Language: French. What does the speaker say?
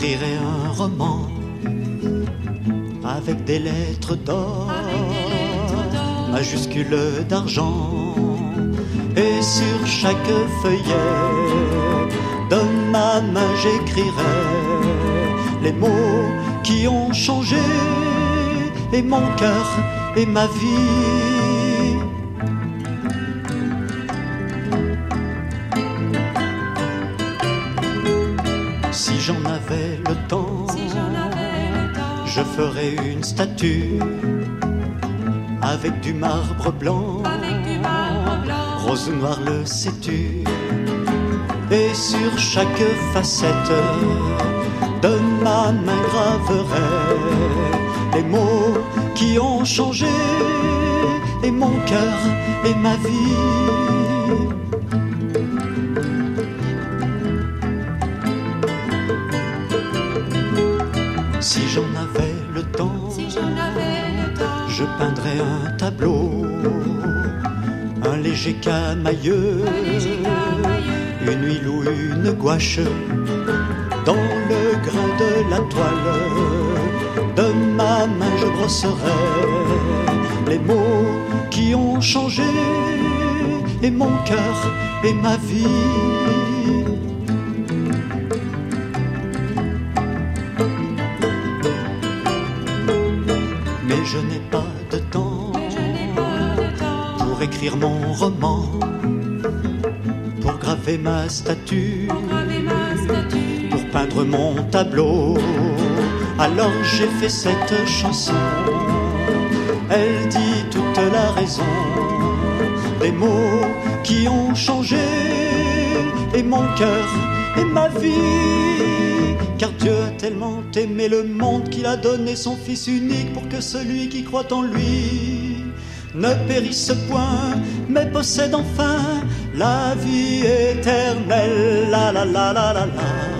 j'écrirai un roman avec des lettres d'or, majuscules d'argent, et sur chaque feuillet de ma main j'écrirai les mots qui ont changé et mon cœur et ma vie. Si j'en avais le temps, je ferais une statue avec du marbre blanc, rose ou noir le sais-tu, et sur chaque facette de ma main graverai les mots qui ont changé et mon cœur et ma vie. Si j'en avais le temps, je peindrais un tableau, un léger camailleux, une huile ou une gouache, dans le grain de la toile de ma main je brosserai les mots qui ont changé et mon cœur et ma vie. Mais je n'ai pas de temps pour écrire mon roman, pour graver ma statue, pour peindre mon tableau. Alors j'ai fait cette chanson, elle dit toute la raison, des mots qui ont changé et mon cœur et ma vie. Car Dieu a tellement aimé le monde qu'il a donné son Fils unique pour que celui qui croit en lui ne périsse point, mais possède enfin la vie éternelle. La la la la la la.